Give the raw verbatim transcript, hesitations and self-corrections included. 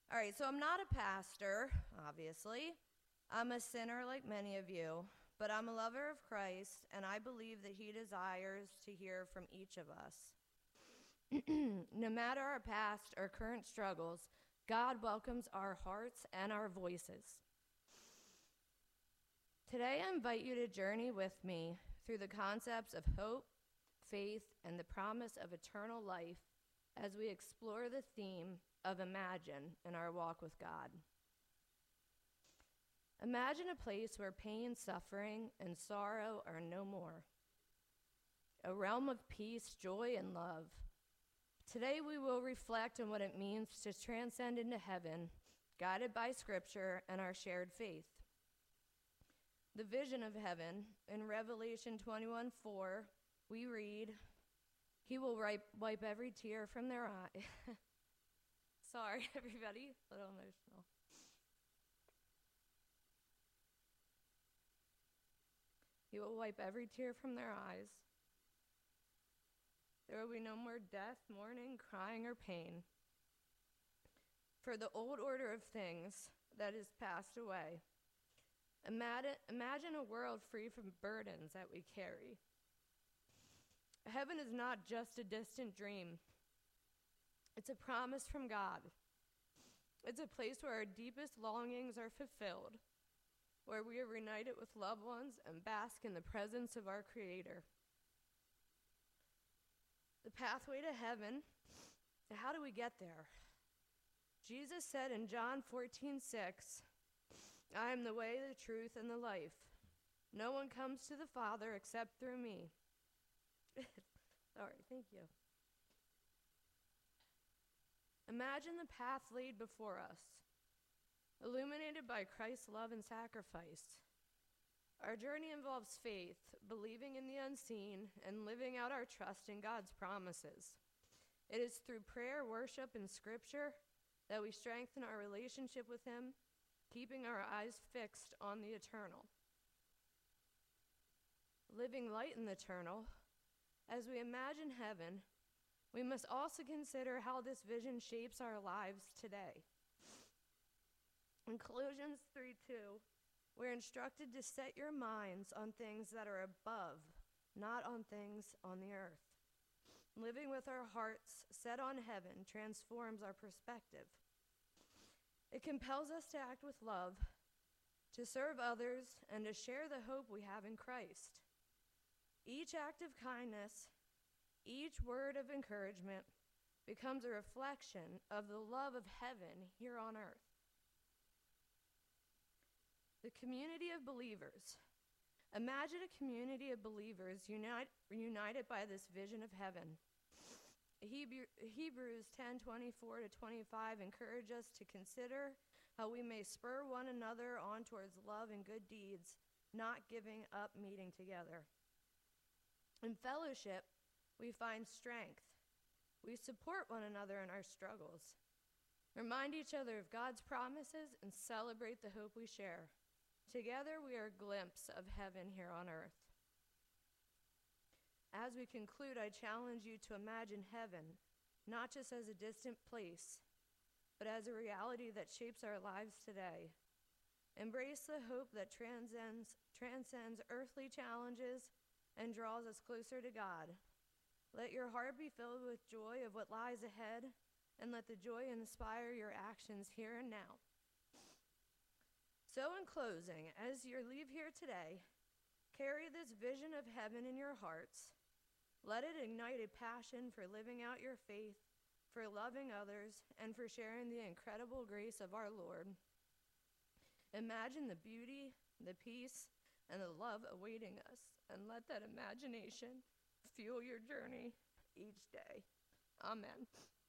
All right, so I'm not a pastor, obviously. I'm a sinner like many of you, but I'm a lover of Christ, and I believe that he desires to hear from each of us. No matter our past or current struggles, God welcomes our hearts and our voices. Today, I invite you to journey with me through the concepts of hope, faith, and the promise of eternal life as we explore the theme of imagine in our walk with God. Imagine a place where pain, suffering, and sorrow are no more. A realm of peace, joy, and love. Today we will reflect on what it means to transcend into heaven, guided by Scripture and our shared faith. The vision of heaven, in Revelation twenty-one four, we read, "He will wipe, wipe every tear from their eye." Sorry, everybody, a little emotional. He will wipe every tear from their eyes. There will be no more death, mourning, crying, or pain. For the old order of things that is passed away. Imagine, imagine a world free from burdens that we carry. Heaven is not just a distant dream. It's a promise from God. It's a place where our deepest longings are fulfilled, where we are reunited with loved ones and bask in the presence of our Creator. The pathway to heaven, how do we get there? Jesus said in John fourteen six, "I am the way, the truth, and the life. No one comes to the Father except through me." Sorry, thank you. Imagine the path laid before us, illuminated by Christ's love and sacrifice. Our journey involves faith, believing in the unseen, and living out our trust in God's promises. It is through prayer, worship, and Scripture that we strengthen our relationship with Him, keeping our eyes fixed on the eternal. Living light in the eternal, as we imagine heaven, we must also consider how this vision shapes our lives today. In Colossians three two, we're instructed to set your minds on things that are above, not on things on the earth. Living with our hearts set on heaven transforms our perspective. It compels us to act with love, to serve others, and to share the hope we have in Christ. Each act of kindness, each word of encouragement becomes a reflection of the love of heaven here on earth. The community of believers. Imagine a community of believers unite, united by this vision of heaven. Hebrew, Hebrews ten twenty-four to twenty-five encourage us to consider how we may spur one another on towards love and good deeds, not giving up meeting together. In fellowship, we find strength. We support one another in our struggles, remind each other of God's promises, and celebrate the hope we share. Together, we are a glimpse of heaven here on earth. As we conclude, I challenge you to imagine heaven, not just as a distant place, but as a reality that shapes our lives today. Embrace the hope that transcends, transcends earthly challenges and draws us closer to God. Let your heart be filled with joy of what lies ahead, and let the joy inspire your actions here and now. So in closing, as you leave here today, carry this vision of heaven in your hearts. Let it ignite a passion for living out your faith, for loving others, and for sharing the incredible grace of our Lord. Imagine the beauty, the peace, and the love awaiting us, and let that imagination fuel your journey each day. Amen.